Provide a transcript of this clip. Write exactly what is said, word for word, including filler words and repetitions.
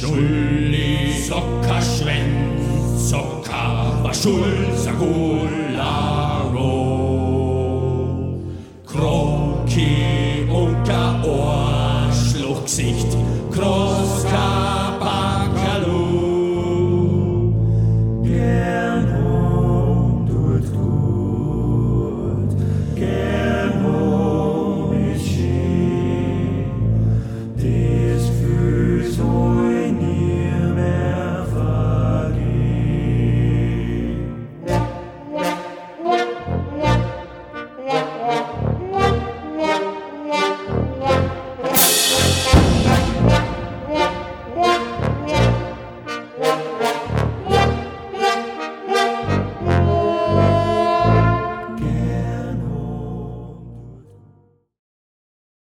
Schulli, Socca, Schwen, Socca, war Schulzagolaro. Kroki, Unka, Ohr, Schluchsicht, Kroki.